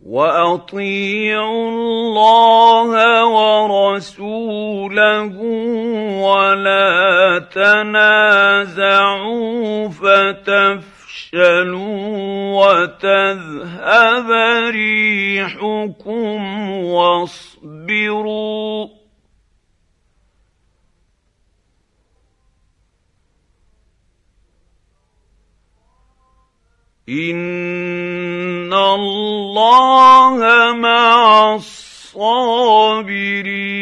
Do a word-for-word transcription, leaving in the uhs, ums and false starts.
وأطيعوا الله ورسوله ولا تنازعوا فتفشلوا وتذهب ريحكم واصبروا إن الله مع الصابرين.